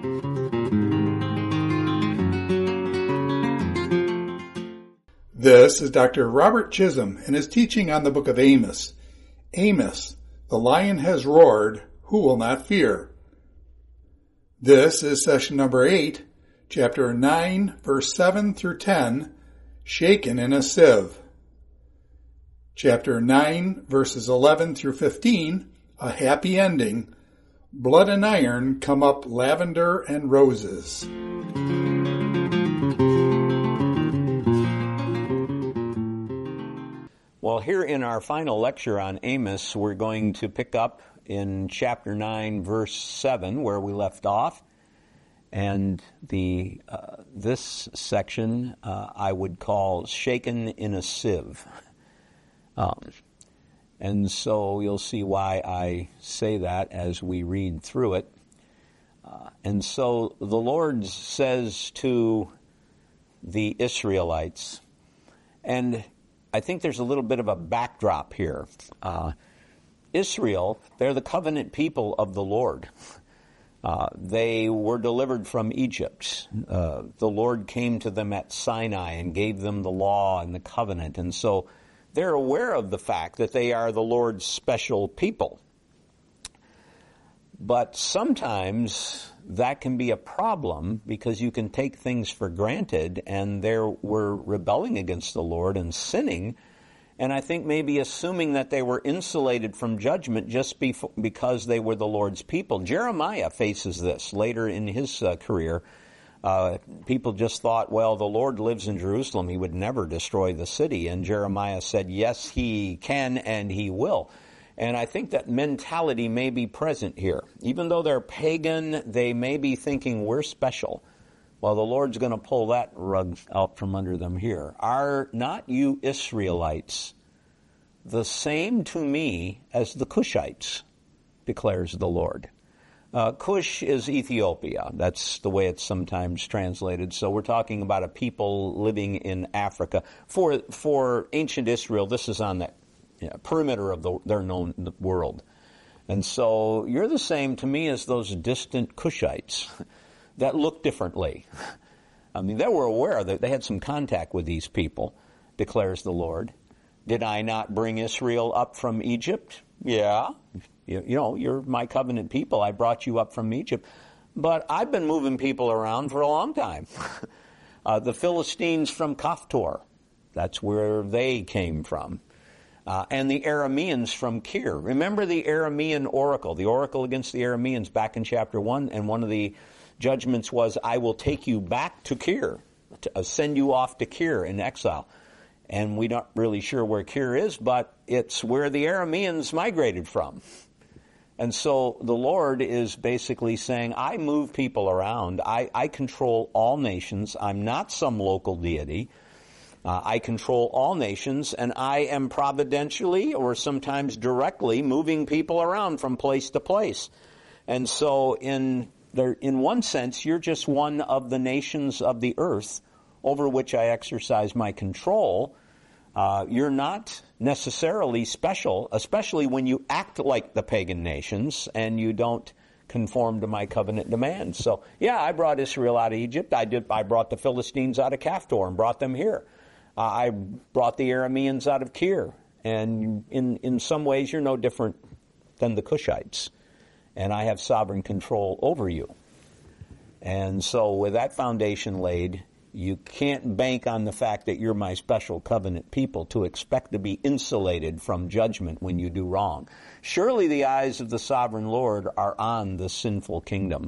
This is Dr. Robert Chisholm and his teaching on the book of Amos. Amos, the lion has roared, who will not fear? This is session number 8, chapter 9, verse 7 through 10, shaken in a sieve. Chapter 9, verses 11 through 15, a happy ending. Blood and iron come up lavender and roses. Well, here in our final lecture on Amos, we're going to pick up in chapter 9, verse 7, where we left off. And this section I would call shaken in a sieve. And so you'll see why I say that as we read through it. And so the Lord says to the Israelites, and I think there's a little bit of a backdrop here. Israel, they're the covenant people of the Lord. They were delivered from Egypt. The Lord came to them at Sinai and gave them the law and the covenant. And so they're aware of the fact that they are the Lord's special people. But sometimes that can be a problem because you can take things for granted, and they were rebelling against the Lord and sinning, and I think maybe assuming that they were insulated from judgment just because they were the Lord's people. Jeremiah faces this later in his career. People just thought, well, the Lord lives in Jerusalem. He would never destroy the city. And Jeremiah said, yes, he can and he will. And I think that mentality may be present here. Even though they're pagan, they may be thinking we're special. Well, the Lord's going to pull that rug out from under them here. Are not you Israelites the same to me as the Cushites, declares the Lord. Cush is Ethiopia. That's the way it's sometimes translated. So we're talking about a people living in Africa. For ancient Israel, this is on the perimeter of their known world. And so you're the same to me as those distant Cushites that look differently. I mean, they were aware that they had some contact with these people, declares the Lord. Did I not bring Israel up from Egypt? Yeah. You know, you're my covenant people. I brought you up from Egypt. But I've been moving people around for a long time. The Philistines from Kaphtor, that's where they came from. And the Arameans from Kir. Remember the Aramean oracle, the oracle against the Arameans back in chapter 1, and one of the judgments was, I will take you back to Kir, to send you off to Kir in exile. And we're not really sure where Kir is, but it's where the Arameans migrated from. And so the Lord is basically saying, I move people around. I control all nations. I'm not some local deity. I control all nations, and I am providentially or sometimes directly moving people around from place to place. And so in one sense, you're just one of the nations of the earth over which I exercise my control. You're not necessarily special, especially when you act like the pagan nations and you don't conform to my covenant demands. So, yeah, I brought Israel out of Egypt. I brought the Philistines out of Kaphtor and brought them here. I brought the Arameans out of Kir. And in some ways, you're no different than the Cushites. And I have sovereign control over you. And so with that foundation laid, you can't bank on the fact that you're my special covenant people to expect to be insulated from judgment when you do wrong. Surely the eyes of the sovereign Lord are on the sinful kingdom.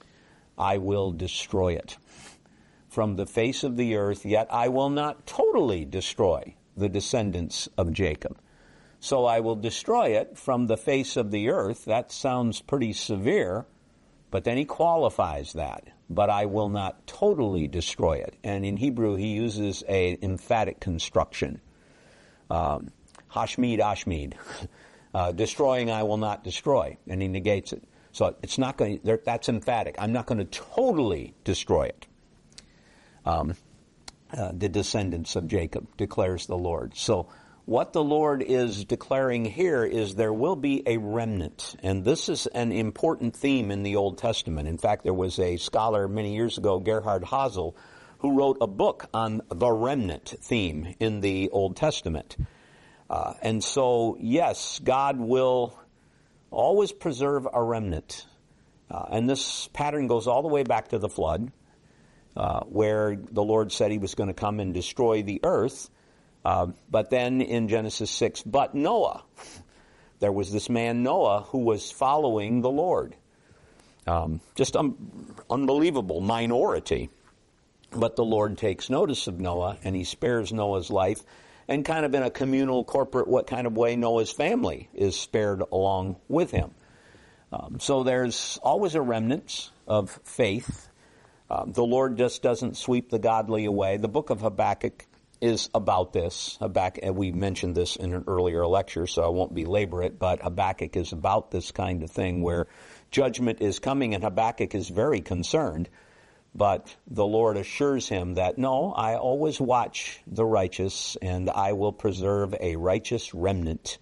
I will destroy it from the face of the earth, yet I will not totally destroy the descendants of Jacob. So I will destroy it from the face of the earth. That sounds pretty severe, but then he qualifies that. But I will not totally destroy it. And in Hebrew, he uses an emphatic construction. Hashmid, Ashmid. Destroying, I will not destroy. And he negates it. So it's not going to, that's emphatic. I'm not going to totally destroy it. The descendants of Jacob, declares the Lord. So what the Lord is declaring here is there will be a remnant. And this is an important theme in the Old Testament. In fact, there was a scholar many years ago, Gerhard Hazel, who wrote a book on the remnant theme in the Old Testament. And so, yes, God will always preserve a remnant. And this pattern goes all the way back to the flood, where the Lord said he was going to come and destroy the earth. But then in Genesis 6, but Noah, there was this man Noah who was following the Lord. Just unbelievable minority. But the Lord takes notice of Noah, and he spares Noah's life. And kind of in a communal, corporate, what kind of way Noah's family is spared along with him. So there's always a remnant of faith. The Lord just doesn't sweep the godly away. The book of Habakkuk is about this. We mentioned this in an earlier lecture, so I won't belabor it, but Habakkuk is about this kind of thing where judgment is coming, and Habakkuk is very concerned. But the Lord assures him that, no, I always watch the righteous, and I will preserve a righteous remnant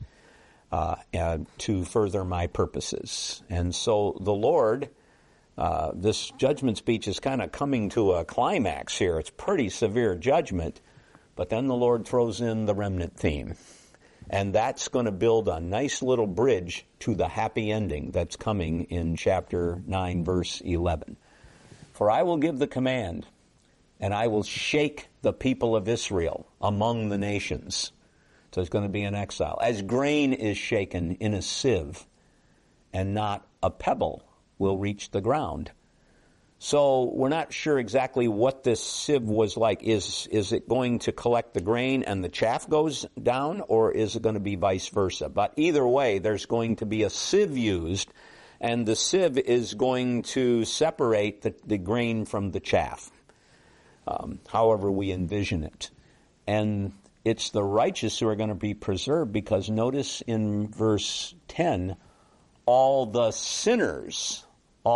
to further my purposes. And so the Lord, this judgment speech is kind of coming to a climax here. It's pretty severe judgment, but then the Lord throws in the remnant theme. And that's going to build a nice little bridge to the happy ending that's coming in chapter 9, verse 11. For I will give the command, and I will shake the people of Israel among the nations. So it's going to be an exile. As grain is shaken in a sieve, and not a pebble will reach the ground. So we're not sure exactly what this sieve was like. Is it going to collect the grain and the chaff goes down, or is it going to be vice versa? But either way, there's going to be a sieve used, and the sieve is going to separate the grain from the chaff, however we envision it. And it's the righteous who are going to be preserved, because notice in verse 10, all the sinners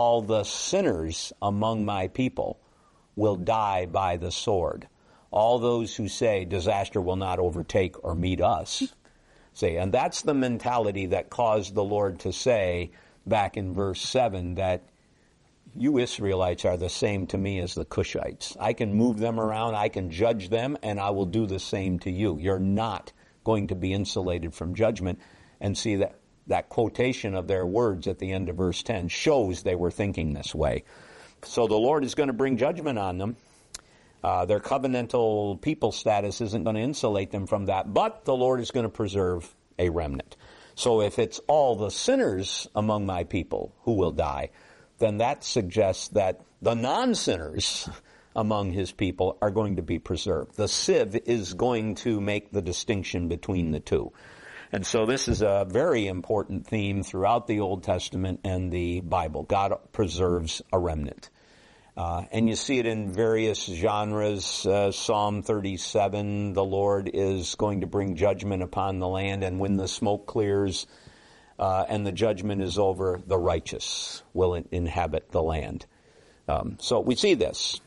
among my people will die by the sword. All those who say disaster will not overtake or meet us. And that's the mentality that caused the Lord to say, back in verse 7, that you Israelites are the same to me as the Cushites. I can move them around, I can judge them, and I will do the same to you. You're not going to be insulated from judgment. And see, that quotation of their words at the end of verse 10 shows they were thinking this way. So the Lord is going to bring judgment on them. Their covenantal people status isn't going to insulate them from that, but the Lord is going to preserve a remnant. So if it's all the sinners among my people who will die, then that suggests that the non-sinners among his people are going to be preserved. The sieve is going to make the distinction between the two. And so this is a very important theme throughout the Old Testament and the Bible. God preserves a remnant. And you see it in various genres. Psalm 37, the Lord is going to bring judgment upon the land, and when the smoke clears and the judgment is over, the righteous will inhabit the land. So we see this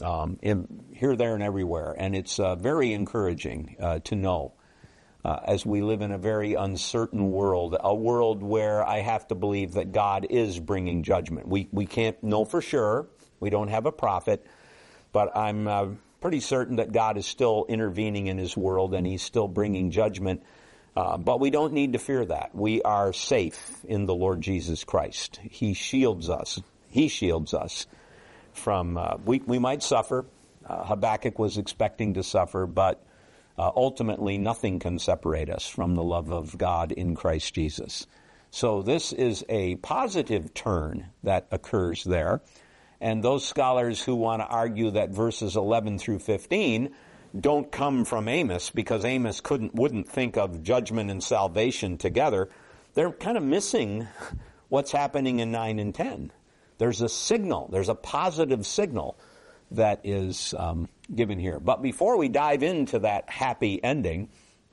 here, there, and everywhere, and it's very encouraging to know as we live in a very uncertain world, a world where I have to believe that God is bringing judgment. We can't know for sure. We don't have a prophet, but I'm pretty certain that God is still intervening in his world and he's still bringing judgment. But we don't need to fear that. We are safe in the Lord Jesus Christ. He shields us. He shields us from, we might suffer. Habakkuk was expecting to suffer, but ultimately nothing can separate us from the love of God in Christ Jesus. So this is a positive turn that occurs there. And those scholars who want to argue that verses 11 through 15 don't come from Amos, because Amos wouldn't think of judgment and salvation together, they're kind of missing what's happening in 9 and 10. There's a signal, there's a positive signal that is given here. But before we dive into that happy ending,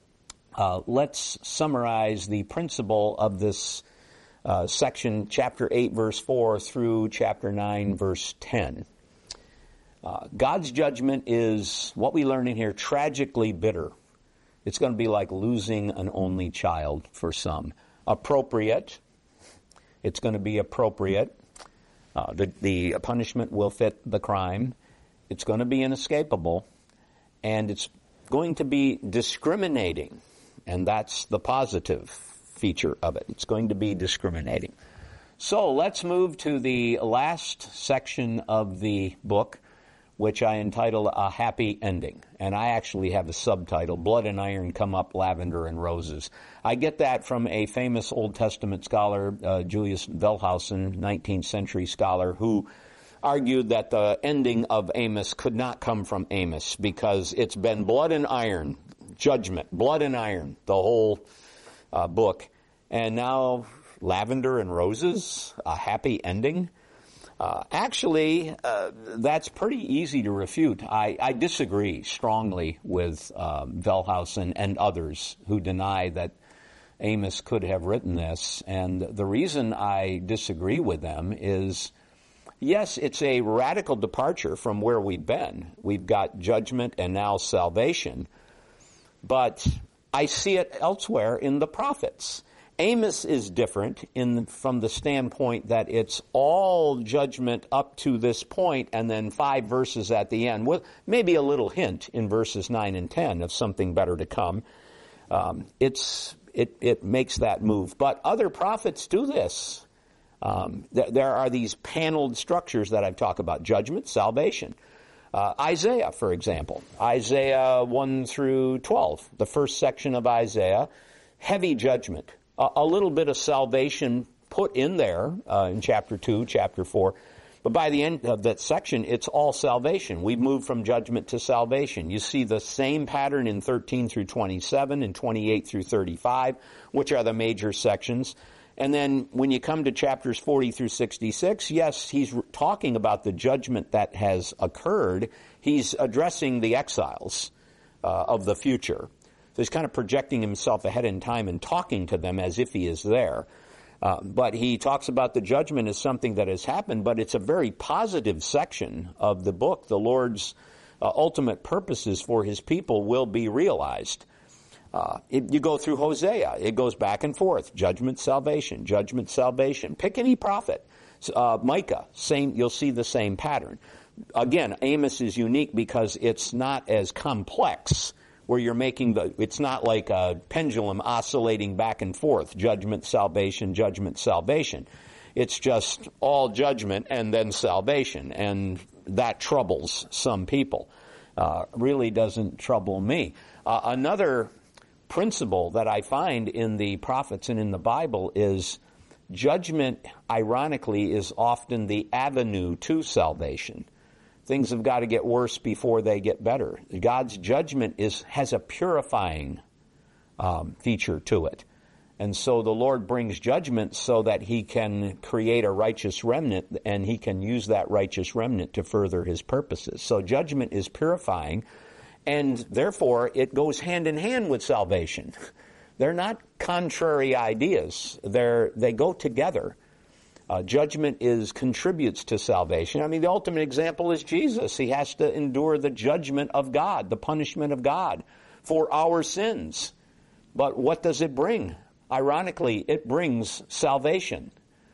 let's summarize the principle of this section, chapter 8, verse 4 through chapter 9, verse 10. God's judgment is, what we learn in here, tragically bitter. It's going to be like losing an only child for some. Appropriate. It's going to be appropriate. The punishment will fit the crime. It's going to be inescapable. And it's going to be discriminating. And that's the positive feature of it. It's going to be discriminating. So let's move to the last section of the book, which I entitle A Happy Ending. And I actually have a subtitle, Blood and Iron Come Up, Lavender and Roses. I get that from a famous Old Testament scholar, Julius Wellhausen, 19th century scholar, who argued that the ending of Amos could not come from Amos because it's been blood and iron, judgment, blood and iron, the whole book. And now lavender and roses, a happy ending. Actually, that's pretty easy to refute. I disagree strongly with Wellhausen and others who deny that Amos could have written this. And the reason I disagree with them is, yes, it's a radical departure from where we've been. We've got judgment and now salvation. But I see it elsewhere in the prophets. Amos is different from the standpoint that it's all judgment up to this point and then 5 verses at the end, with maybe a little hint in verses 9 and 10 of something better to come. It makes that move. But other prophets do this. There are these paneled structures that I've talked about: judgment, salvation. Isaiah, for example, Isaiah 1 through 12, the first section of Isaiah, heavy judgment. A little bit of salvation put in there in chapter 2, chapter 4. But by the end of that section, it's all salvation. We've moved from judgment to salvation. You see the same pattern in 13 through 27 and 28 through 35, which are the major sections. And then when you come to chapters 40 through 66, yes, he's talking about the judgment that has occurred. He's addressing the exiles of the future. So he's kind of projecting himself ahead in time and talking to them as if he is there. But he talks about the judgment as something that has happened, but it's a very positive section of the book. The Lord's ultimate purposes for his people will be realized. You go through Hosea, it goes back and forth. Judgment, salvation, judgment, salvation. Pick any prophet. Micah, you'll see the same pattern. Again, Amos is unique because it's not as complex, where you're it's not like a pendulum oscillating back and forth, judgment, salvation, judgment, salvation. It's just all judgment and then salvation, and that troubles some people. Really doesn't trouble me. Another principle that I find in the prophets and in the Bible is judgment, ironically, is often the avenue to salvation. Things have got to get worse before they get better. God's judgment has a purifying feature to it. And so the Lord brings judgment so that he can create a righteous remnant, and he can use that righteous remnant to further his purposes. So judgment is purifying, and therefore it goes hand in hand with salvation. They're not contrary ideas. They go together. Judgment contributes to salvation. I mean, the ultimate example is Jesus. He has to endure the judgment of God, the punishment of God for our sins. But what does it bring? Ironically, it brings salvation.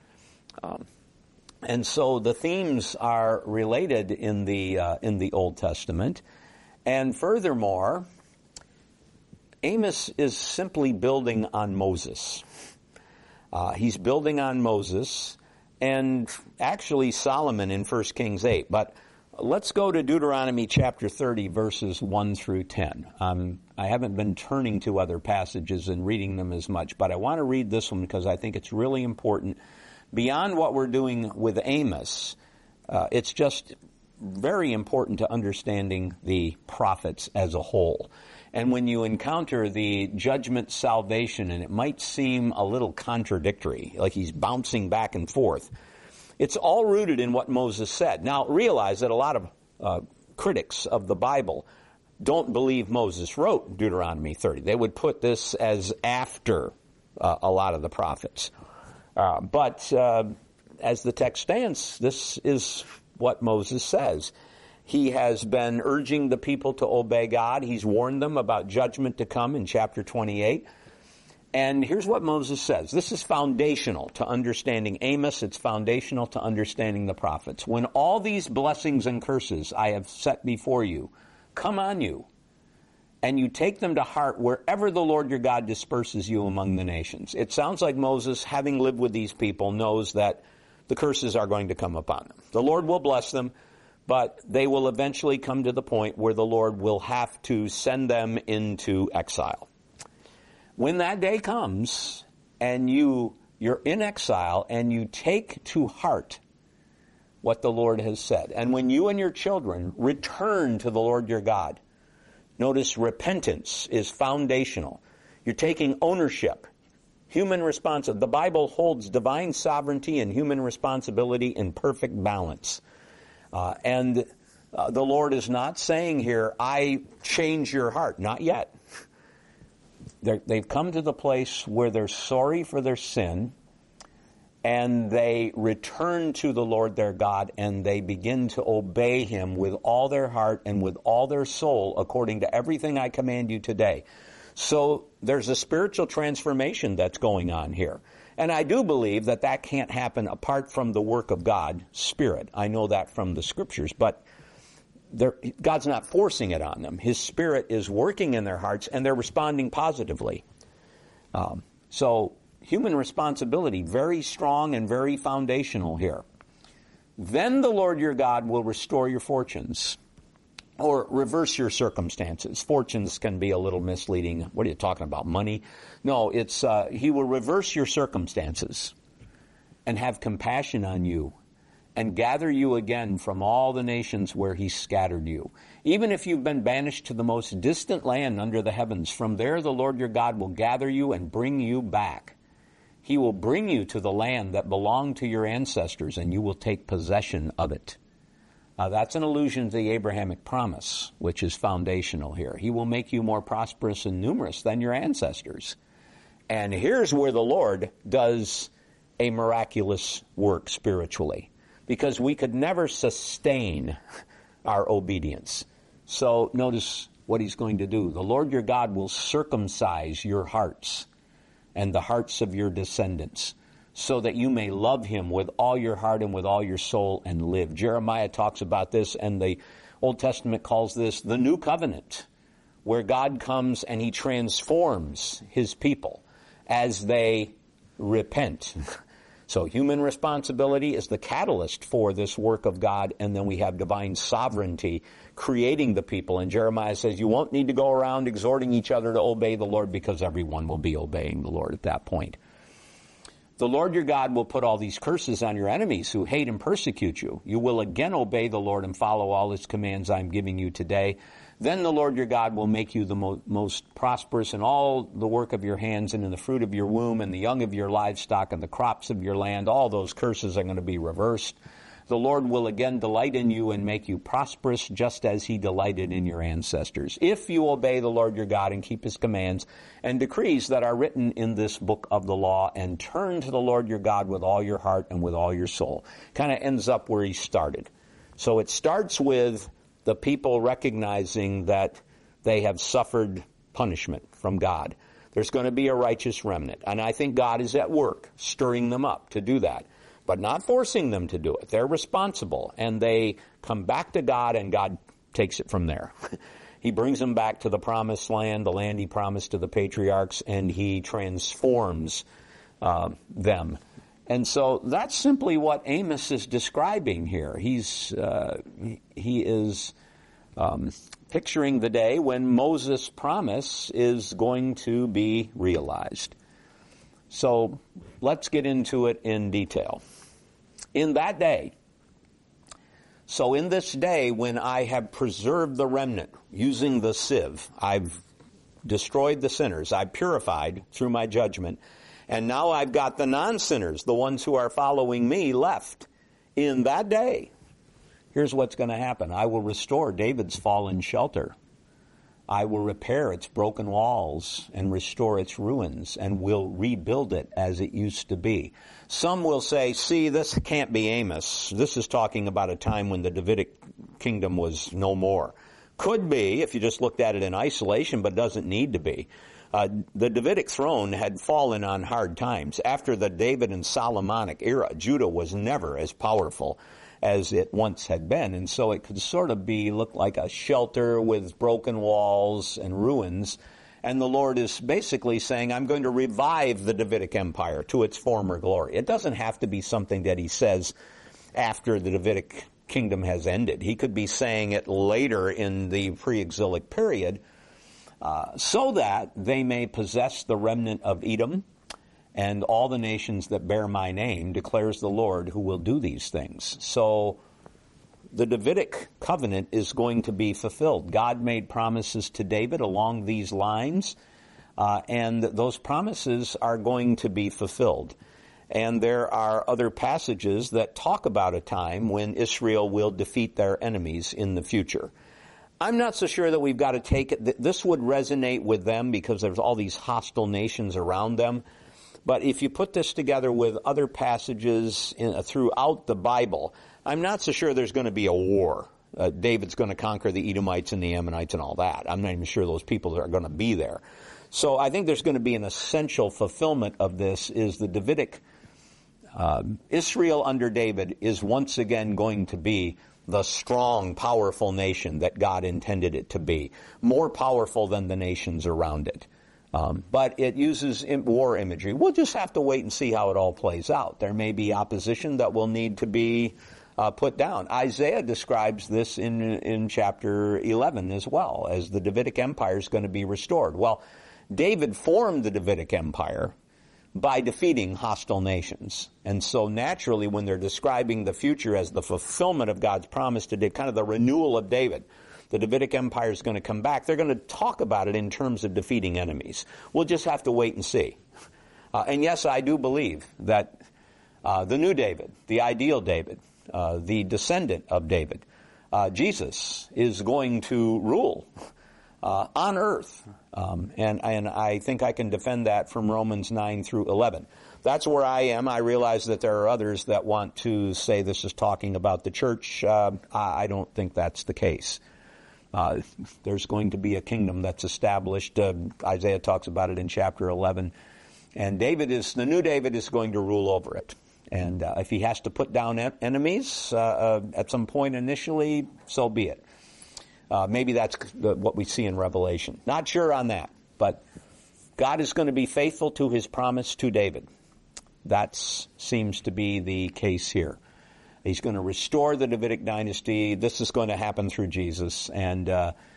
And so the themes are related in the Old Testament. And furthermore, Amos is simply building on Moses. He's building on Moses and actually Solomon in 1 Kings 8. But let's go to Deuteronomy chapter 30, verses 1 through 10. I haven't been turning to other passages and reading them as much, but I want to read this one because I think it's really important. Beyond what we're doing with Amos, it's just very important to understanding the prophets as a whole. And when you encounter the judgment, salvation, and it might seem a little contradictory, like he's bouncing back and forth, it's all rooted in what Moses said. Now, realize that a lot of critics of the Bible don't believe Moses wrote Deuteronomy 30. They would put this as after a lot of the prophets. But as the text stands, this is what Moses says. He has been urging the people to obey God. He's warned them about judgment to come in chapter 28. And here's what Moses says. This is foundational to understanding Amos. It's foundational to understanding the prophets. When all these blessings and curses I have set before you come on you, and you take them to heart wherever the Lord your God disperses you among the nations. It sounds like Moses, having lived with these people, knows that the curses are going to come upon them. The Lord will bless them, but they will eventually come to the point where the Lord will have to send them into exile. When that day comes and you're in exile and you take to heart what the Lord has said, and when you and your children return to the Lord your God, notice repentance is foundational. You're taking ownership, human responsibility. The Bible holds divine sovereignty and human responsibility in perfect balance. And the Lord is not saying here, I change your heart. Not yet. They've come to the place where they're sorry for their sin, and they return to the Lord their God, and they begin to obey Him with all their heart and with all their soul, according to everything I command you today. So there's a spiritual transformation that's going on here. And I do believe that that can't happen apart from the work of God, Spirit. I know that from the Scriptures, but God's not forcing it on them. His Spirit is working in their hearts, and they're responding positively. So human responsibility, very strong and very foundational here. Then the Lord your God will restore your fortunes, or reverse your circumstances. Fortunes can be a little misleading. What are you talking about, money? No, it's He will reverse your circumstances and have compassion on you and gather you again from all the nations where He scattered you. Even if you've been banished to the most distant land under the heavens, from there the Lord your God will gather you and bring you back. He will bring you to the land that belonged to your ancestors, and you will take possession of it. That's an allusion to the Abrahamic promise, which is foundational here. He will make you more prosperous and numerous than your ancestors. And here's where the Lord does a miraculous work spiritually, because we could never sustain our obedience. So notice what He's going to do. The Lord your God will circumcise your hearts and the hearts of your descendants, so that you may love Him with all your heart and with all your soul and live. Jeremiah talks about this, and the Old Testament calls this the new covenant, where God comes and He transforms His people as they repent. So human responsibility is the catalyst for this work of God, and then we have divine sovereignty creating the people. And Jeremiah says you won't need to go around exhorting each other to obey the Lord, because everyone will be obeying the Lord at that point. The Lord your God will put all these curses on your enemies who hate and persecute you. You will again obey the Lord and follow all His commands I'm giving you today. Then the Lord your God will make you the most prosperous in all the work of your hands and in the fruit of your womb and the young of your livestock and the crops of your land. All those curses are going to be reversed. The Lord will again delight in you and make you prosperous, just as He delighted in your ancestors, if you obey the Lord your God and keep His commands and decrees that are written in this book of the law, and turn to the Lord your God with all your heart and with all your soul. Kind of ends up where He started. So it starts with the people recognizing that they have suffered punishment from God. There's going to be a righteous remnant, and I think God is at work stirring them up to do that, but not forcing them to do it. They're responsible, and they come back to God, and God takes it from there. He brings them back to the promised land, the land He promised to the patriarchs, and He transforms them. And so that's simply what Amos is describing here. He is picturing the day when Moses' promise is going to be realized. So let's get into it in detail. In that day, so in this day when I have preserved the remnant using the sieve, I've destroyed the sinners, I've purified through my judgment, and now I've got the non-sinners, the ones who are following me, left. In that day, here's what's going to happen. I will restore David's fallen shelter. I will repair its broken walls and restore its ruins, and will rebuild it as it used to be. Some will say, see, this can't be Amos. This is talking about a time when the Davidic kingdom was no more. Could be, if you just looked at it in isolation, but doesn't need to be. The Davidic throne had fallen on hard times. After the David and Solomonic era, Judah was never as powerful as it once had been, and so it could sort of look like a shelter with broken walls and ruins. And the Lord is basically saying, I'm going to revive the Davidic Empire to its former glory. It doesn't have to be something that he says after the Davidic kingdom has ended. He could be saying it later in the pre-exilic period, so that they may possess the remnant of Edom and all the nations that bear my name, declares the Lord, who will do these things. So the Davidic covenant is going to be fulfilled. God made promises to David along these lines, and those promises are going to be fulfilled. And there are other passages that talk about a time when Israel will defeat their enemies in the future. I'm not so sure that we've got to take it. This would resonate with them because there's all these hostile nations around them. But if you put this together with other passages throughout the Bible, I'm not so sure there's going to be a war. David's going to conquer the Edomites and the Ammonites and all that. I'm not even sure those people are going to be there. So I think there's going to be an essential fulfillment of this is the Davidic Israel under David is once again going to be the strong, powerful nation that God intended it to be. More powerful than the nations around it. But it uses war imagery. We'll just have to wait and see how it all plays out. There may be opposition that will need to be put down. Isaiah describes this in chapter 11 as well, as the Davidic Empire is going to be restored. Well, David formed the Davidic Empire by defeating hostile nations. And so naturally, when they're describing the future as the fulfillment of God's promise to David, kind of the renewal of David, the Davidic Empire is going to come back. They're going to talk about it in terms of defeating enemies. We'll just have to wait and see. And yes, I do believe that the new David, the ideal David, the descendant of David, Jesus, is going to rule on earth. And I think I can defend that from Romans 9 through 11. That's where I am. I realize that there are others that want to say this is talking about the church. I don't think that's the case. There's going to be a kingdom that's established. Isaiah talks about it in chapter 11. And the new David is going to rule over it. And if he has to put down enemies at some point initially, so be it. Maybe that's what we see in Revelation. Not sure on that. But God is going to be faithful to his promise to David. That seems to be the case here. He's going to restore the Davidic dynasty. This is going to happen through Jesus. And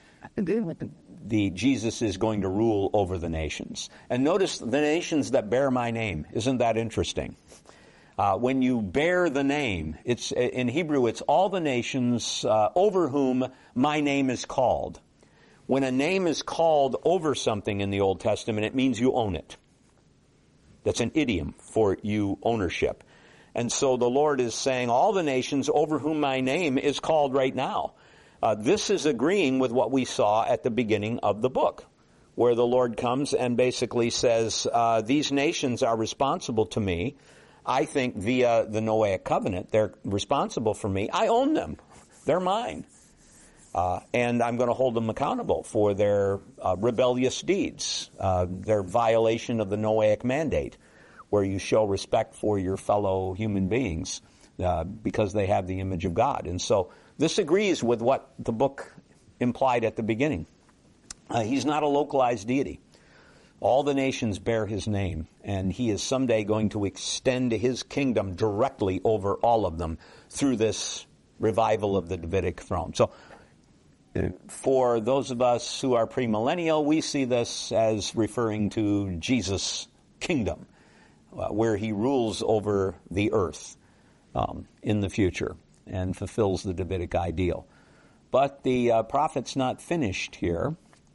Jesus is going to rule over the nations. And notice the nations that bear my name. Isn't that interesting? When you bear the name, in Hebrew, it's all the nations over whom my name is called. When a name is called over something in the Old Testament, it means you own it. That's an idiom for you ownership. And so the Lord is saying, all the nations over whom my name is called right now. This is agreeing with what we saw at the beginning of the book, where the Lord comes and basically says, these nations are responsible to me. I think via the Noahic covenant, they're responsible for me. I own them. They're mine. And I'm going to hold them accountable for their rebellious deeds, their violation of the Noahic mandate, where you show respect for your fellow human beings because they have the image of God. And so this agrees with what the book implied at the beginning. He's not a localized deity. All the nations bear his name, and he is someday going to extend his kingdom directly over all of them through this revival of the Davidic throne. So for those of us who are premillennial, we see this as referring to Jesus' kingdom, where he rules over the earth in the future and fulfills the Davidic ideal. But the prophet's not finished here.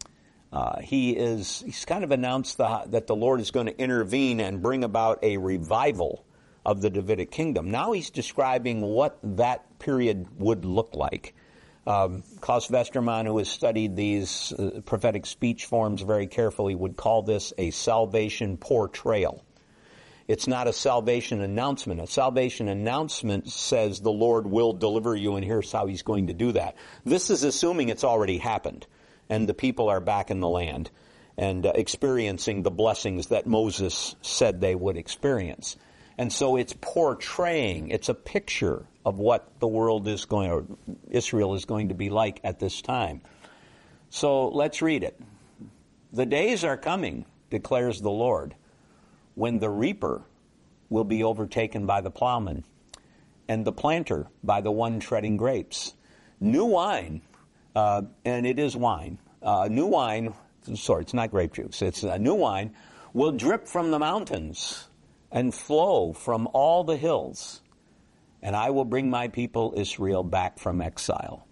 He's kind of announced that the Lord is going to intervene and bring about a revival of the Davidic kingdom. Now he's describing what that period would look like. Klaus Westermann, who has studied these prophetic speech forms very carefully, would call this a salvation portrayal. It's not a salvation announcement. A salvation announcement says the Lord will deliver you, and here's how he's going to do that. This is assuming it's already happened, and the people are back in the land and experiencing the blessings that Moses said they would experience. And so it's portraying, it's a picture of what the world is going, or Israel is going to be like at this time. So let's read it. The days are coming, declares the Lord, when the reaper will be overtaken by the plowman, and the planter by the one treading grapes. New wine, and it is wine, new wine, sorry, it's not grape juice, it's new wine, will drip from the mountains and flow from all the hills, and I will bring my people Israel back from exile.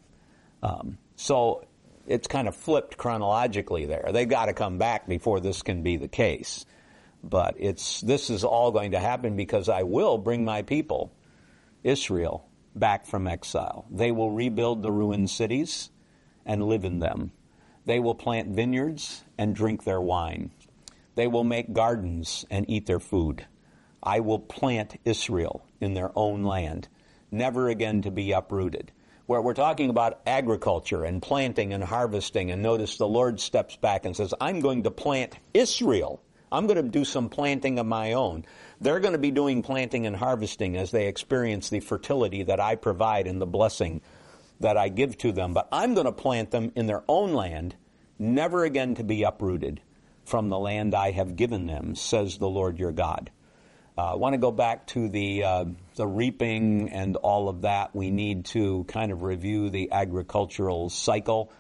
So it's kind of flipped chronologically there. They've got to come back before this can be the case. But this is all going to happen because I will bring my people, Israel, back from exile. They will rebuild the ruined cities and live in them. They will plant vineyards and drink their wine. They will make gardens and eat their food. I will plant Israel in their own land, never again to be uprooted. Where we're talking about agriculture and planting and harvesting, and notice the Lord steps back and says, I'm going to plant Israel. I'm going to do some planting of my own. They're going to be doing planting and harvesting as they experience the fertility that I provide and the blessing that I give to them. But I'm going to plant them in their own land, never again to be uprooted from the land I have given them, says the Lord your God. I want to go back to the reaping and all of that. We need to kind of review the agricultural cycle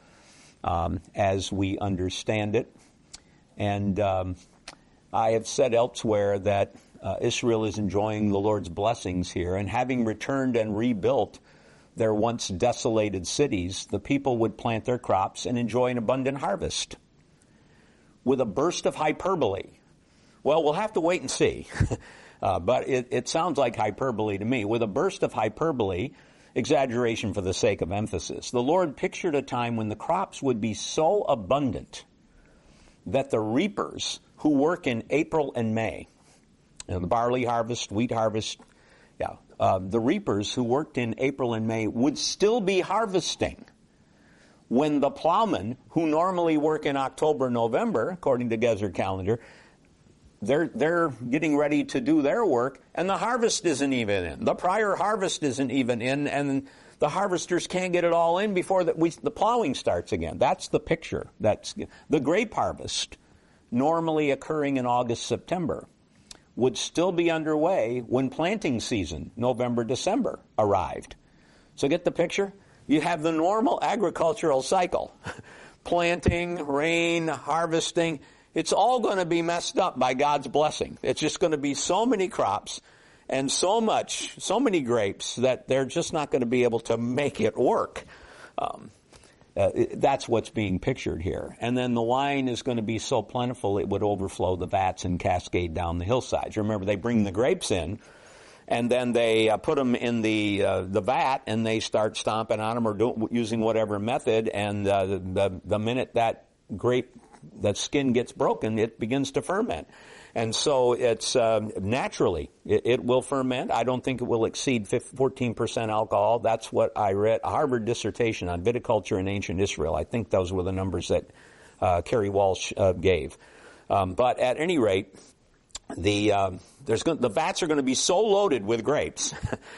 as we understand it. And I have said elsewhere that Israel is enjoying the Lord's blessings here, and having returned and rebuilt their once desolated cities, the people would plant their crops and enjoy an abundant harvest. With a burst of hyperbole. Well, we'll have to wait and see. But it sounds like hyperbole to me. With a burst of hyperbole, exaggeration for the sake of emphasis, the Lord pictured a time when the crops would be so abundant that the reapers who work in April and May, the barley harvest, wheat harvest, the reapers who worked in April and May would still be harvesting when the plowmen who normally work in October, November, according to Gezer calendar, they're getting ready to do their work, and the harvest isn't even in. The prior harvest isn't even in, and the harvesters can't get it all in before the plowing starts again. That's the picture. That's the grape harvest, normally occurring in August, September, would still be underway when planting season, November, December, arrived. So get the picture? You have the normal agricultural cycle. Planting, rain, harvesting. It's all going to be messed up by God's blessing. It's just going to be so many crops and so many grapes that they're just not going to be able to make it work. That's what's being pictured here. And then the wine is going to be so plentiful it would overflow the vats and cascade down the hillsides. Remember, they bring the grapes in, and then they put them in the vat, and they start stomping on them or using whatever method, and the minute that skin gets broken, it begins to ferment. And so it's naturally, it will ferment. I don't think it will exceed 14% alcohol. That's what I read, a Harvard dissertation on viticulture in ancient Israel. I think those were the numbers that Kerry Walsh gave. But at any rate, the vats are going to be so loaded with grapes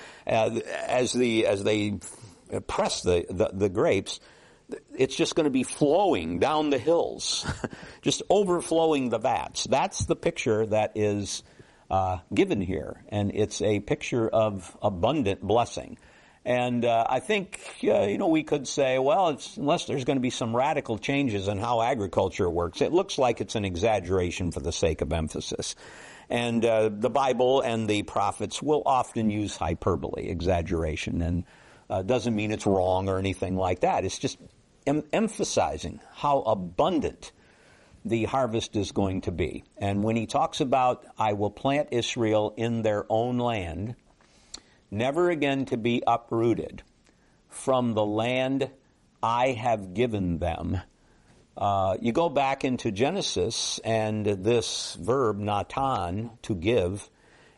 as they press the grapes. It's just going to be flowing down the hills, just overflowing the vats. That's the picture that is given here, and it's a picture of abundant blessing. And I think, we could say, well, unless there's going to be some radical changes in how agriculture works, it looks like it's an exaggeration for the sake of emphasis. And the Bible and the prophets will often use hyperbole, exaggeration, and doesn't mean it's wrong or anything like that. It's just emphasizing how abundant the harvest is going to be. And when he talks about, I will plant Israel in their own land, never again to be uprooted from the land I have given them. You go back into Genesis, and this verb, natan, to give,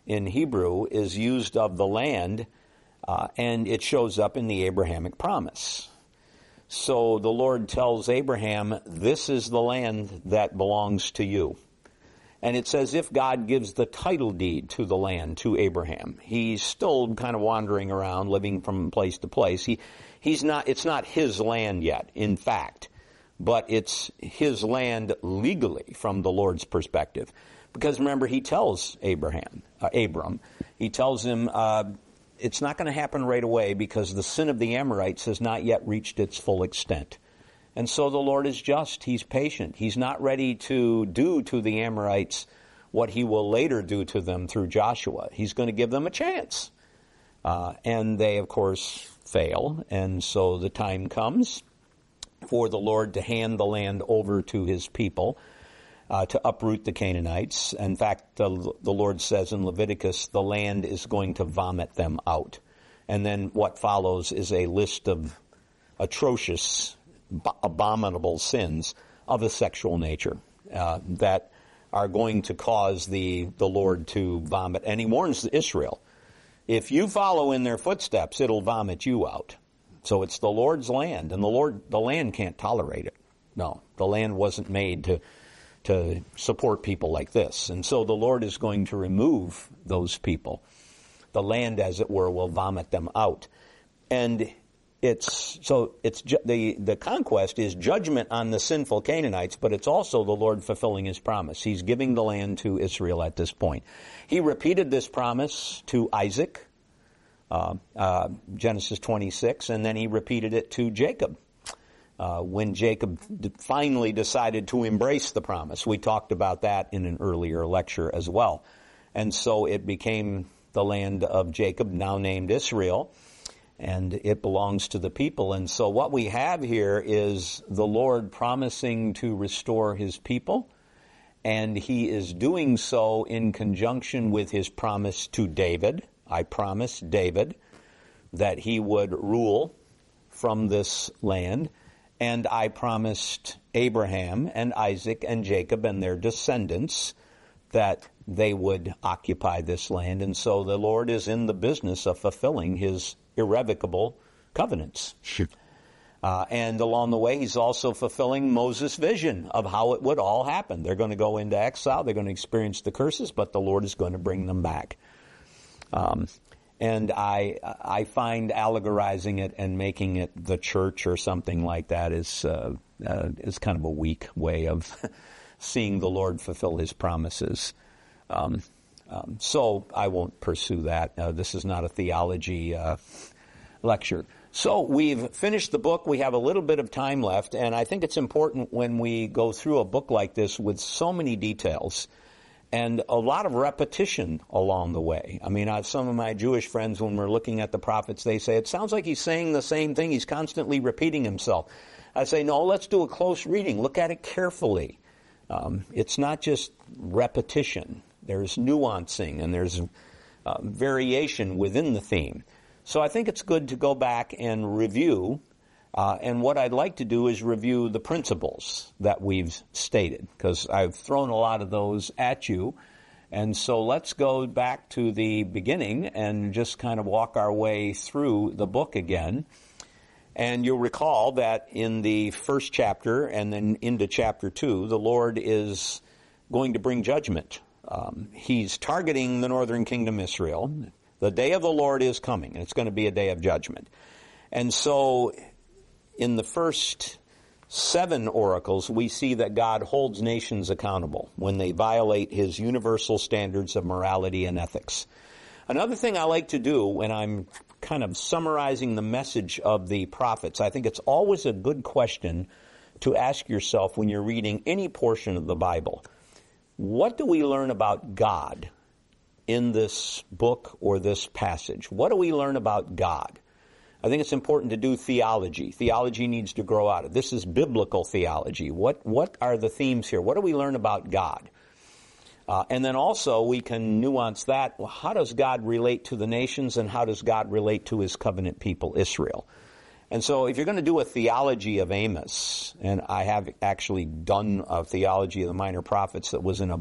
in Hebrew is used of the land, and it shows up in the Abrahamic promise. So the Lord tells Abraham, this is the land that belongs to you. And it's as if God gives the title deed to the land to Abraham. He's still kind of wandering around, living from place to place. It's not his land yet, in fact, but it's his land legally from the Lord's perspective. Because remember, he tells Abram, he tells him, it's not going to happen right away because the sin of the Amorites has not yet reached its full extent. And so the Lord is just. He's patient. He's not ready to do to the Amorites what he will later do to them through Joshua. He's going to give them a chance. And they, of course, fail. And so the time comes for the Lord to hand the land over to his people, to uproot the Canaanites. In fact, the Lord says in Leviticus, the land is going to vomit them out. And then what follows is a list of atrocious, abominable sins of a sexual nature that are going to cause the Lord to vomit. And he warns Israel, if you follow in their footsteps, it'll vomit you out. So it's the Lord's land, and the land can't tolerate it. No, the land wasn't made to support people like this. And so the Lord is going to remove those people. The land, as it were, will vomit them out. And the conquest is judgment on the sinful Canaanites, but it's also the Lord fulfilling his promise. He's giving the land to Israel at this point. He repeated this promise to Isaac, Genesis 26, and then he repeated it to Jacob. When Jacob finally decided to embrace the promise. We talked about that in an earlier lecture as well. And so it became the land of Jacob, now named Israel, and it belongs to the people. And so what we have here is the Lord promising to restore his people, and he is doing so in conjunction with his promise to David. I promised David that he would rule from this land. And I promised Abraham and Isaac and Jacob and their descendants that they would occupy this land. And so the Lord is in the business of fulfilling his irrevocable covenants. Sure. And along the way, he's also fulfilling Moses' vision of how it would all happen. They're going to go into exile. They're going to experience the curses, but the Lord is going to bring them back. And I find allegorizing it and making it the church or something like that is kind of a weak way of seeing the Lord fulfill his promises. So I won't pursue that. This is not a theology lecture. So we've finished the book. We have a little bit of time left, and I think it's important when we go through a book like this with so many details and a lot of repetition along the way. I mean, some of my Jewish friends, when we're looking at the prophets, they say, it sounds like he's saying the same thing. He's constantly repeating himself. I say, no, let's do a close reading. Look at it carefully. It's not just repetition. There's nuancing and there's variation within the theme. So I think it's good to go back and review. And what I'd like to do is review the principles that we've stated, because I've thrown a lot of those at you. And so let's go back to the beginning and just kind of walk our way through the book again. And you'll recall that in the first chapter and then into chapter 2, the Lord is going to bring judgment. He's targeting the northern kingdom, Israel. The day of the Lord is coming, and it's going to be a day of judgment. And so in the first 7 oracles, we see that God holds nations accountable when they violate his universal standards of morality and ethics. Another thing I like to do when I'm kind of summarizing the message of the prophets, I think it's always a good question to ask yourself when you're reading any portion of the Bible. What do we learn about God in this book or this passage? What do we learn about God? I think it's important to do theology. Theology needs to grow out of it. This is biblical theology. What are the themes here? What do we learn about God? And then also we can nuance that. Well, how does God relate to the nations, and how does God relate to his covenant people, Israel? And so if you're going to do a theology of Amos, and I have actually done a theology of the minor prophets that was in a book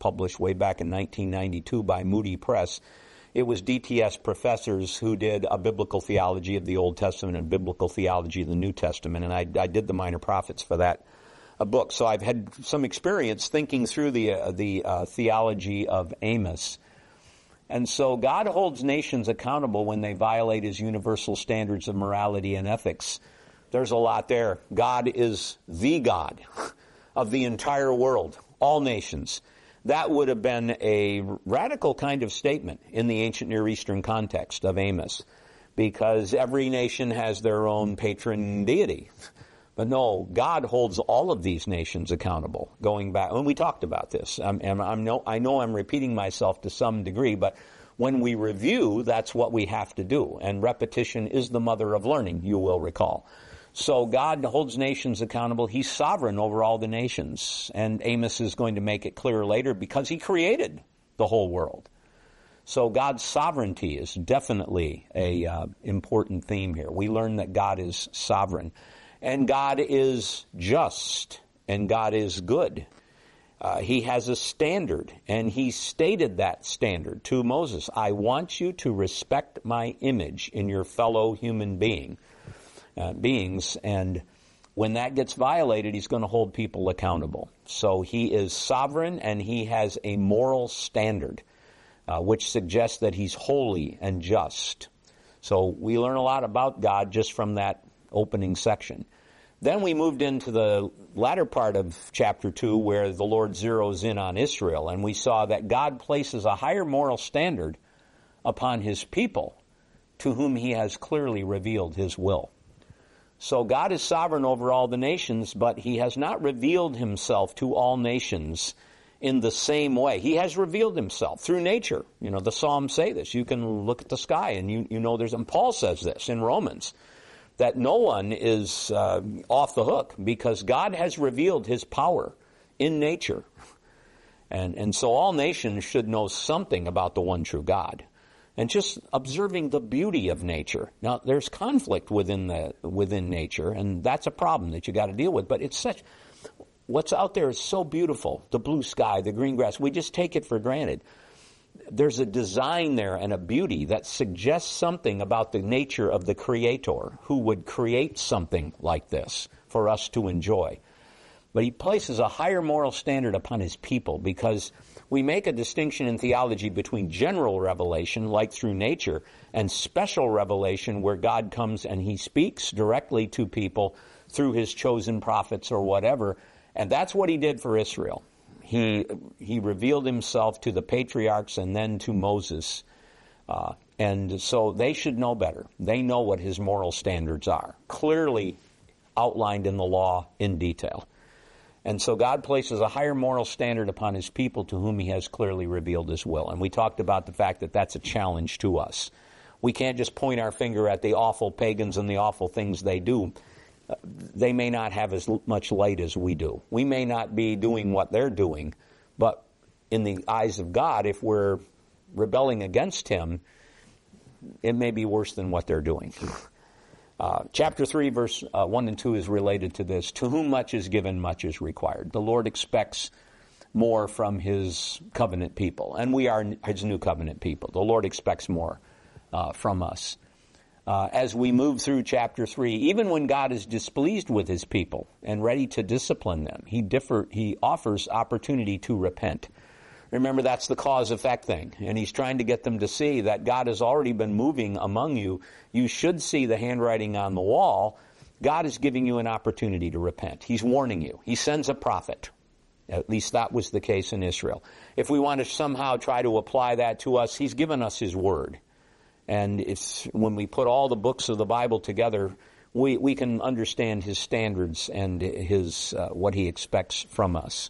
published way back in 1992 by Moody Press. It was DTS professors who did a biblical theology of the Old Testament and biblical theology of the New Testament, and I did the Minor Prophets for that book. So I've had some experience thinking through the theology of Amos. And so God holds nations accountable when they violate his universal standards of morality and ethics. There's a lot there. God is the God of the entire world, all nations. That would have been a radical kind of statement in the ancient Near Eastern context of Amos, because every nation has their own patron deity. But no, God holds all of these nations accountable, going back. And we talked about this. I know I'm repeating myself to some degree, but when we review, that's what we have to do. And repetition is the mother of learning, you will recall. So God holds nations accountable. He's sovereign over all the nations. And Amos is going to make it clear later because he created the whole world. So God's sovereignty is definitely a important theme here. We learn that God is sovereign. And God is just, and God is good. He has a standard, and he stated that standard to Moses. I want you to respect my image in your fellow human beings. And when that gets violated, he's going to hold people accountable. So he is sovereign, and he has a moral standard, which suggests that he's holy and just. So we learn a lot about God just from that opening section. Then we moved into the latter part of chapter 2 where the Lord zeroes in on Israel, and we saw that God places a higher moral standard upon his people to whom he has clearly revealed his will. So God is sovereign over all the nations, but he has not revealed himself to all nations in the same way. He has revealed himself through nature. You know, the Psalms say this. You can look at the sky and you know and Paul says this in Romans, that no one is off the hook because God has revealed his power in nature. And so all nations should know something about the one true God. And just observing the beauty of nature. Now, there's conflict within nature, and that's a problem that you got to deal with. But what's out there is so beautiful. The blue sky, the green grass, we just take it for granted. There's a design there and a beauty that suggests something about the nature of the Creator who would create something like this for us to enjoy. But he places a higher moral standard upon his people because we make a distinction in theology between general revelation, like through nature, and special revelation where God comes and he speaks directly to people through his chosen prophets or whatever. And that's what he did for Israel. He revealed himself to the patriarchs and then to Moses. And so they should know better. They know what his moral standards are, clearly outlined in the law in detail. And so God places a higher moral standard upon his people to whom he has clearly revealed his will. And we talked about the fact that that's a challenge to us. We can't just point our finger at the awful pagans and the awful things they do. They may not have as much light as we do. We may not be doing what they're doing, but in the eyes of God, if we're rebelling against him, it may be worse than what they're doing. Chapter 3, verse 1 and 2 is related to this. To whom much is given, much is required. The Lord expects more from his covenant people, and we are his new covenant people. The Lord expects more from us. As we move through chapter 3, even when God is displeased with his people and ready to discipline them, he offers opportunity to repent. Remember, that's the cause-effect thing. And he's trying to get them to see that God has already been moving among you. You should see the handwriting on the wall. God is giving you an opportunity to repent. He's warning you. He sends a prophet. At least that was the case in Israel. If we want to somehow try to apply that to us, he's given us his word. And it's when we put all the books of the Bible together, we can understand his standards and his what he expects from us.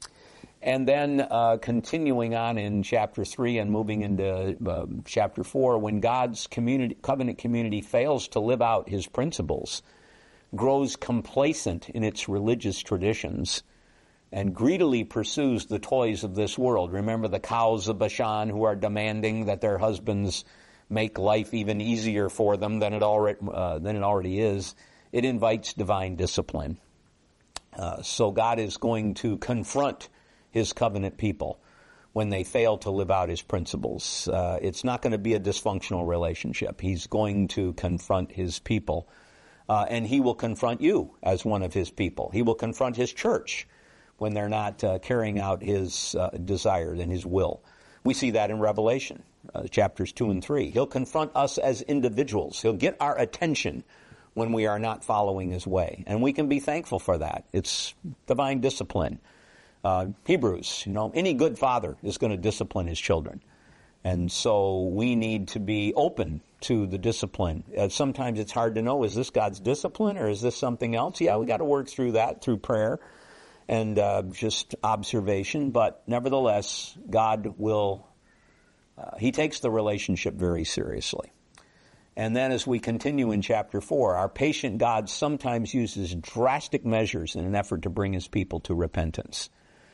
And then continuing on in chapter 3 and moving into chapter 4, when God's covenant community fails to live out his principles, grows complacent in its religious traditions, and greedily pursues the toys of this world. Remember the cows of Bashan who are demanding that their husbands make life even easier for them than it already is. It invites divine discipline. So God is going to confront his covenant people when they fail to live out his principles. It's not going to be a dysfunctional relationship. He's going to confront his people, and he will confront you as one of his people. He will confront his church when they're not carrying out his desires and his will. We see that in Revelation, chapters 2 and 3. He'll confront us as individuals. He'll get our attention when we are not following his way. And we can be thankful for that. It's divine discipline. Hebrews, any good father is going to discipline his children. And so we need to be open to the discipline. Sometimes it's hard to know, is this God's discipline or is this something else? Yeah, we got to work through that through prayer and just observation. But nevertheless, God will, he takes the relationship very seriously. And then as we continue in chapter 4, our patient God sometimes uses drastic measures in an effort to bring his people to repentance.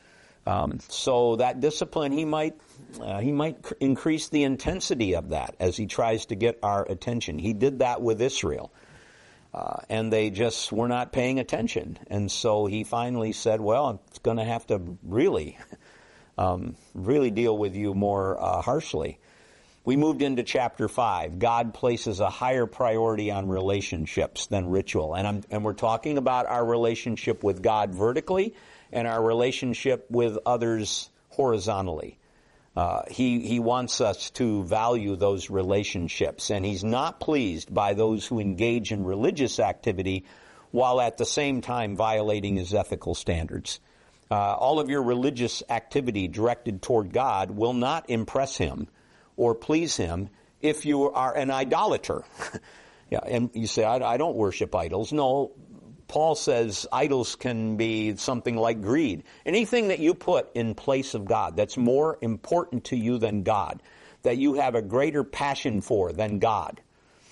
So that discipline, he might increase the intensity of that as he tries to get our attention. He did that with Israel. And they just were not paying attention. And so he finally said, well, I'm going to have to really deal with you more harshly. We moved into chapter 5. God places a higher priority on relationships than ritual. And we're talking about our relationship with God vertically and our relationship with others horizontally. He wants us to value those relationships, and he's not pleased by those who engage in religious activity while at the same time violating his ethical standards. All of your religious activity directed toward God will not impress him or please him if you are an idolater. Yeah, and you say, I don't worship idols. No, Paul says idols can be something like greed. Anything that you put in place of God that's more important to you than God, that you have a greater passion for than God,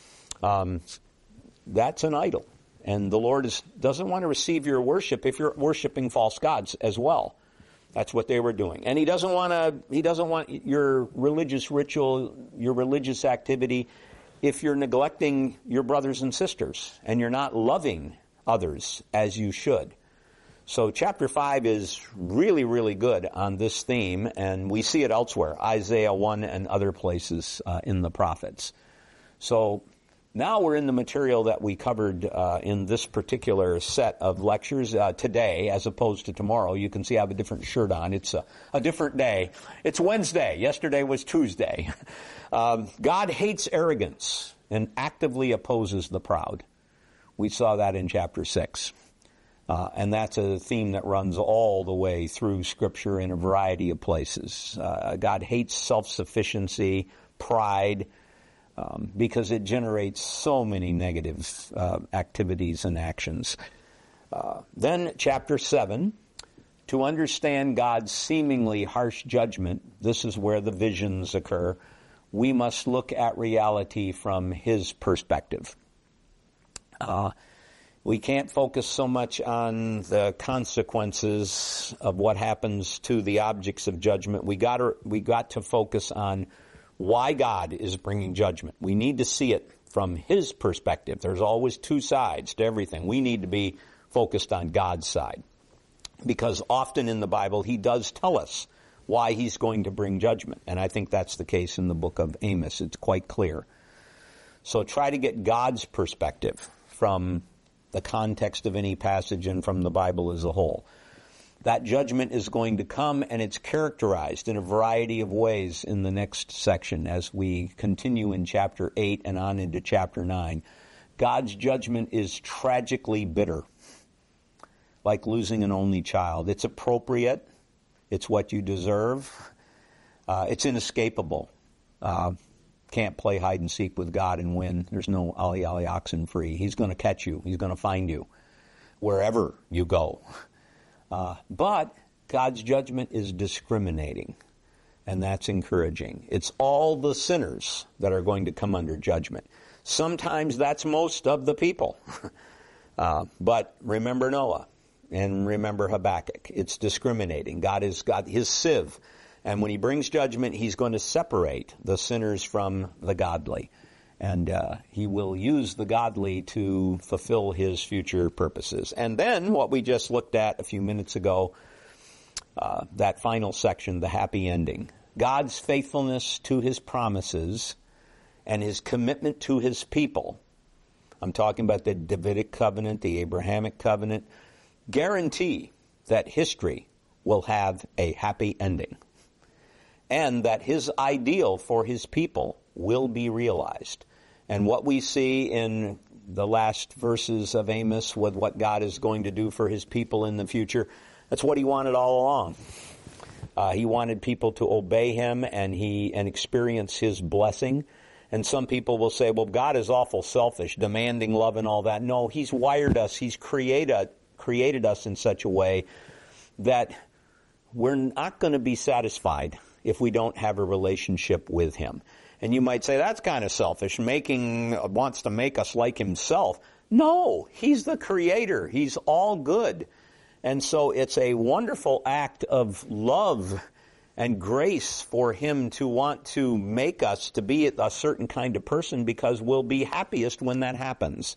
that's an idol. And the Lord doesn't want to receive your worship if you're worshiping false gods as well. That's what they were doing. And he doesn't want your religious ritual, your religious activity, if you're neglecting your brothers and sisters and you're not loving others as you should. So chapter 5 is really, really good on this theme, and we see it elsewhere, Isaiah 1 and other places in the prophets. So now we're in the material that we covered in this particular set of lectures today as opposed to tomorrow. You can see I have a different shirt on. It's a different day. It's Wednesday. Yesterday was Tuesday. God hates arrogance and actively opposes the proud. We saw that in chapter 6. And that's a theme that runs all the way through Scripture in a variety of places. God hates self-sufficiency, pride, because it generates so many negative activities and actions. Then chapter 7, to understand God's seemingly harsh judgment, this is where the visions occur. We must look at reality from his perspective. We can't focus so much on the consequences of what happens to the objects of judgment. We got to focus on why God is bringing judgment. We need to see it from his perspective. There's always two sides to everything. We need to be focused on God's side, because often in the Bible he does tell us why he's going to bring judgment. And I think that's the case in the book of Amos. It's quite clear. So try to get God's perspective from the context of any passage and from the Bible as a whole. That judgment is going to come, and it's characterized in a variety of ways in the next section as we continue in chapter 8 and on into chapter 9. God's judgment is tragically bitter, like losing an only child. It's appropriate. It's what you deserve. It's inescapable. Can't play hide and seek with God and win. There's no ollie ollie oxen free. He's going to catch you. He's going to find you wherever you go. But God's judgment is discriminating, and that's encouraging. It's all the sinners that are going to come under judgment. Sometimes that's most of the people. But remember Noah and remember Habakkuk. It's discriminating. God has got his sieve. And when he brings judgment, he's going to separate the sinners from the godly. And he will use the godly to fulfill his future purposes. And then what we just looked at a few minutes ago, that final section, the happy ending. God's faithfulness to his promises and his commitment to his people, I'm talking about the Davidic covenant, the Abrahamic covenant, guarantee that history will have a happy ending, and that his ideal for his people will be realized. And what we see in the last verses of Amos with what God is going to do for his people in the future, that's what he wanted all along. He wanted people to obey him and experience his blessing. And some people will say, well, God is awful selfish, demanding love and all that. No, he's wired us. He's created us in such a way that we're not going to be satisfied if we don't have a relationship with him. And you might say, that's kind of selfish, wants to make us like himself. No, he's the creator. He's all good. And so it's a wonderful act of love and grace for him to want to make us to be a certain kind of person, because we'll be happiest when that happens.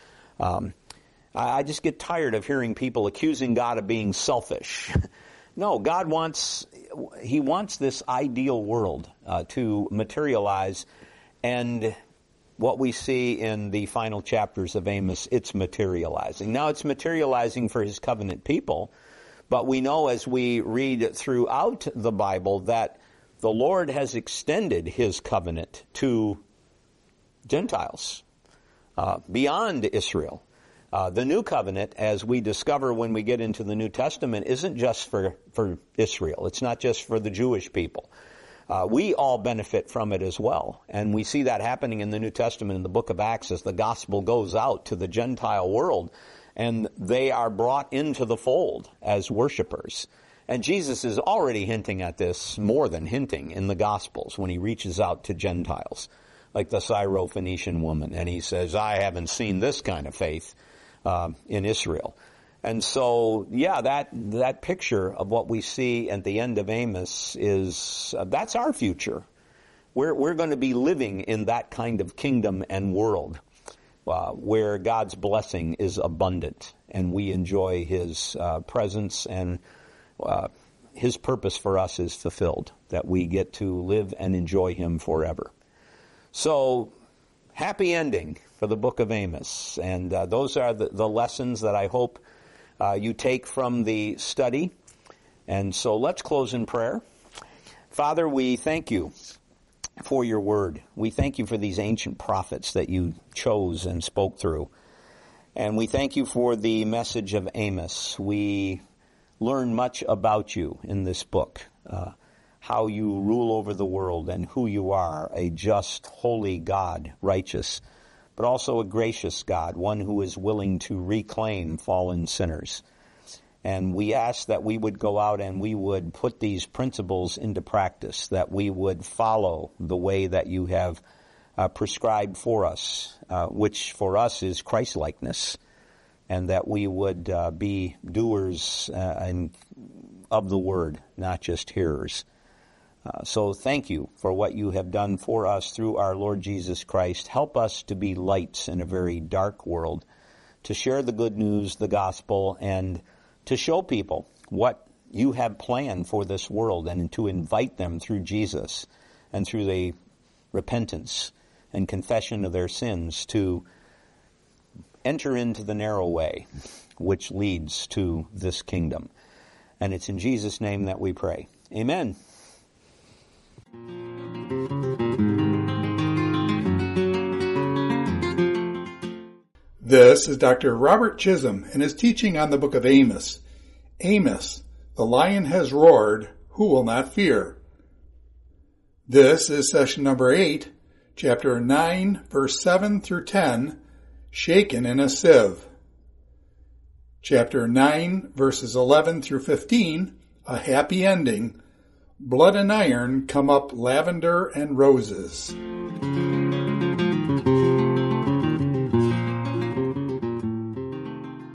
I just get tired of hearing people accusing God of being selfish. No, God wants this ideal world to materialize, and what we see in the final chapters of Amos, it's materializing. Now, it's materializing for his covenant people, but we know as we read throughout the Bible that the Lord has extended his covenant to Gentiles beyond Israel. The new covenant, as we discover when we get into the New Testament, isn't just for Israel. It's not just for the Jewish people. We all benefit from it as well. And we see that happening in the New Testament in the book of Acts as the gospel goes out to the Gentile world, and they are brought into the fold as worshipers. And Jesus is already hinting at this, more than hinting, in the Gospels when he reaches out to Gentiles, like the Syrophoenician woman. And he says, I haven't seen this kind of faith in Israel. And so, yeah, that picture of what we see at the end of Amos is, that's our future. We're going to be living in that kind of kingdom and world where God's blessing is abundant and we enjoy his presence, and his purpose for us is fulfilled, that we get to live and enjoy him forever. So, happy ending for the book of Amos. And those are the lessons that I hope you take from the study. And so let's close in prayer. Father, we thank you for your word. We thank you for these ancient prophets that you chose and spoke through. And we thank you for the message of Amos. We learn much about you in this book, how you rule over the world and who you are, a just, holy God, righteous, but also a gracious God, one who is willing to reclaim fallen sinners. And we ask that we would go out and we would put these principles into practice, that we would follow the way that you have prescribed for us, which for us is Christ-likeness, and that we would be doers of the word, not just hearers. So thank you for what you have done for us through our Lord Jesus Christ. Help us to be lights in a very dark world, to share the good news, the gospel, and to show people what you have planned for this world, and to invite them through Jesus and through the repentance and confession of their sins to enter into the narrow way which leads to this kingdom. And it's in Jesus' name that we pray. Amen. This is Dr. Robert Chisholm and his teaching on the book of Amos. Amos, the lion has roared, who will not fear? This is session number 8, chapter 9, verse 7 through 10, shaken in a sieve. Chapter 9, verses 11 through 15, a happy ending. Blood and iron come up lavender and roses.